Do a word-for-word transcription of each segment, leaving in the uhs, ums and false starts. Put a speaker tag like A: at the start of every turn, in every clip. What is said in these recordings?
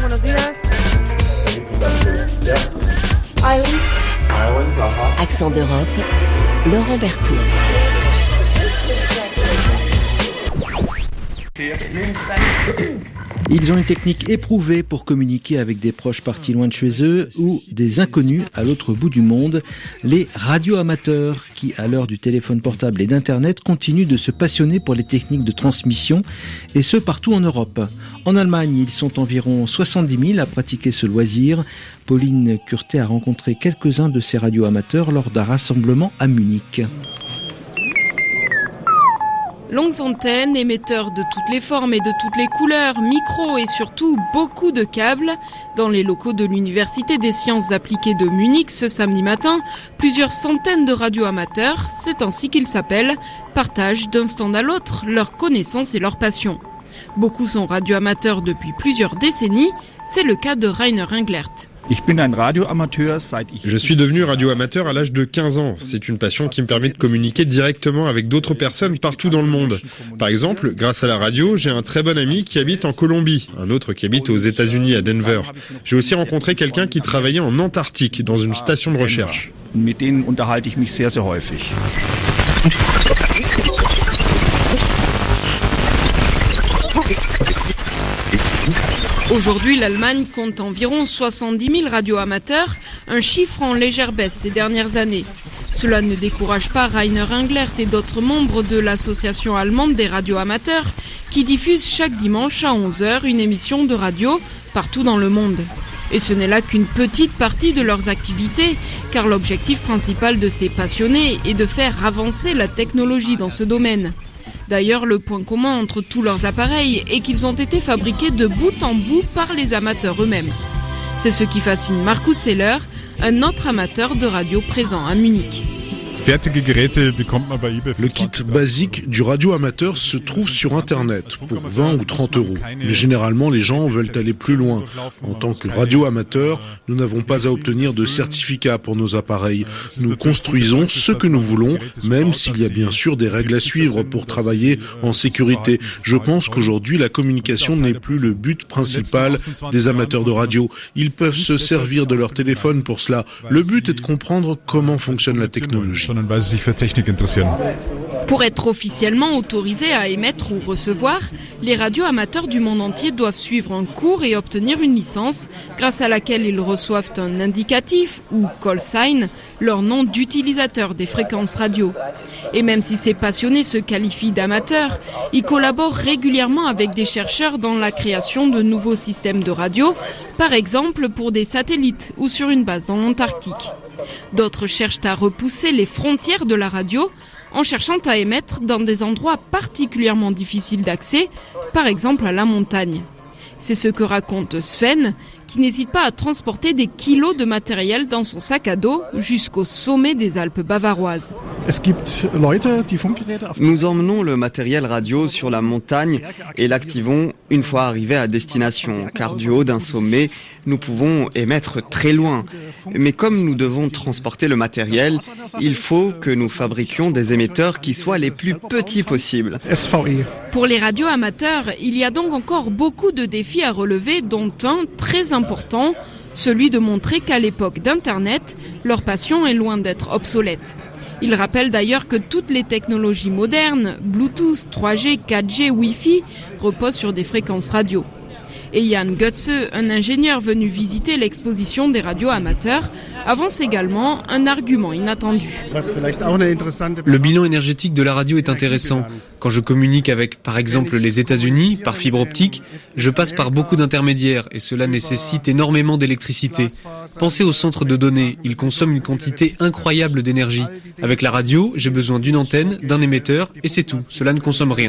A: buenos días.
B: Accent d'Europe, Laurent Berthoud.
C: Ils ont une technique éprouvée pour communiquer avec des proches partis loin de chez eux ou des inconnus à l'autre bout du monde, les radioamateurs qui, à l'heure du téléphone portable et d'Internet, continuent de se passionner pour les techniques de transmission, et ce partout en Europe. En Allemagne, ils sont environ soixante-dix mille à pratiquer ce loisir. Pauline Curté a rencontré quelques-uns de ces radioamateurs lors d'un rassemblement à Munich.
D: Longues antennes, émetteurs de toutes les formes et de toutes les couleurs, micros et surtout beaucoup de câbles. Dans les locaux de l'Université des sciences appliquées de Munich ce samedi matin, plusieurs centaines de radioamateurs, c'est ainsi qu'ils s'appellent, partagent d'un stand à l'autre leurs connaissances et leurs passions. Beaucoup sont radioamateurs depuis plusieurs décennies, c'est le cas de Rainer Englert.
E: Je suis devenu radioamateur à l'âge de quinze ans. C'est une passion qui me permet de communiquer directement avec d'autres personnes partout dans le monde. Par exemple, grâce à la radio, j'ai un très bon ami qui habite en Colombie, un autre qui habite aux États-Unis à Denver. J'ai aussi rencontré quelqu'un qui travaillait en Antarctique dans une station de recherche.
D: Aujourd'hui, l'Allemagne compte environ soixante-dix mille radioamateurs, un chiffre en légère baisse ces dernières années. Cela ne décourage pas Rainer Englert et d'autres membres de l'association allemande des radioamateurs qui diffusent chaque dimanche à onze heures une émission de radio partout dans le monde. Et ce n'est là qu'une petite partie de leurs activités, car l'objectif principal de ces passionnés est de faire avancer la technologie dans ce domaine. D'ailleurs, le point commun entre tous leurs appareils est qu'ils ont été fabriqués de bout en bout par les amateurs eux-mêmes. C'est ce qui fascine Markus Seller, un autre amateur de radio présent à Munich.
F: Le kit basique du radioamateur se trouve sur Internet pour vingt ou trente euros. Mais généralement, les gens veulent aller plus loin. En tant que radioamateur, nous n'avons pas à obtenir de certificat pour nos appareils. Nous construisons ce que nous voulons, même s'il y a bien sûr des règles à suivre pour travailler en sécurité. Je pense qu'aujourd'hui, la communication n'est plus le but principal des amateurs de radio. Ils peuvent se servir de leur téléphone pour cela. Le but est de comprendre comment fonctionne la technologie.
D: Pour être officiellement autorisés à émettre ou recevoir, les radioamateurs du monde entier doivent suivre un cours et obtenir une licence, grâce à laquelle ils reçoivent un indicatif ou call sign, leur nom d'utilisateur des fréquences radio. Et même si ces passionnés se qualifient d'amateurs, ils collaborent régulièrement avec des chercheurs dans la création de nouveaux systèmes de radio, par exemple pour des satellites ou sur une base dans l'Antarctique. D'autres cherchent à repousser les frontières de la radio en cherchant à émettre dans des endroits particulièrement difficiles d'accès, par exemple à la montagne. C'est ce que raconte Sven, qui n'hésite pas à transporter des kilos de matériel dans son sac à dos jusqu'au sommet des Alpes bavaroises.
G: Nous emmenons le matériel radio sur la montagne et l'activons une fois arrivés à destination, car du haut d'un sommet, nous pouvons émettre très loin. Mais comme nous devons transporter le matériel, il faut que nous fabriquions des émetteurs qui soient les plus petits possibles.
D: Pour les radioamateurs, il y a donc encore beaucoup de défis à relever, dont un très important, celui de montrer qu'à l'époque d'Internet, leur passion est loin d'être obsolète. Il rappelle d'ailleurs que toutes les technologies modernes, Bluetooth, trois G, quatre G, Wi-Fi, reposent sur des fréquences radio. Et Jan Götze, un ingénieur venu visiter l'exposition des radioamateurs, avance également un argument inattendu.
H: Le bilan énergétique de la radio est intéressant. Quand je communique avec, par exemple, les États-Unis, par fibre optique, je passe par beaucoup d'intermédiaires et cela nécessite énormément d'électricité. Pensez au centre de données, il consomme une quantité incroyable d'énergie. Avec la radio, j'ai besoin d'une antenne, d'un émetteur et c'est tout. Cela ne consomme rien.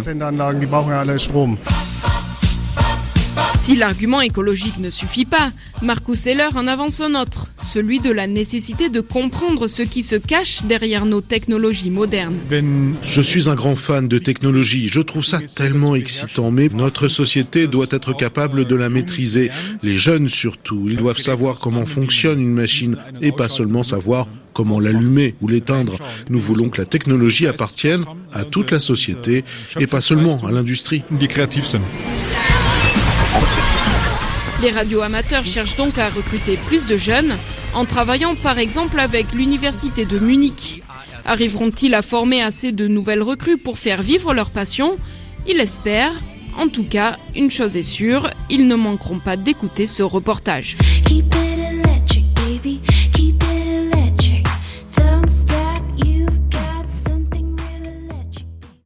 D: Si l'argument écologique ne suffit pas, Markus Seller en avance un autre, celui de la nécessité de comprendre ce qui se cache derrière nos technologies modernes.
F: Je suis un grand fan de technologie, je trouve ça tellement excitant, mais notre société doit être capable de la maîtriser. Les jeunes surtout, ils doivent savoir comment fonctionne une machine et pas seulement savoir comment l'allumer ou l'éteindre. Nous voulons que la technologie appartienne à toute la société et pas seulement à l'industrie.
D: Les Les radios amateurs cherchent donc à recruter plus de jeunes en travaillant par exemple avec l'université de Munich. Arriveront-ils à former assez de nouvelles recrues pour faire vivre leur passion ? Ils l'espèrent. En tout cas, une chose est sûre, ils ne manqueront pas d'écouter ce reportage. Keep it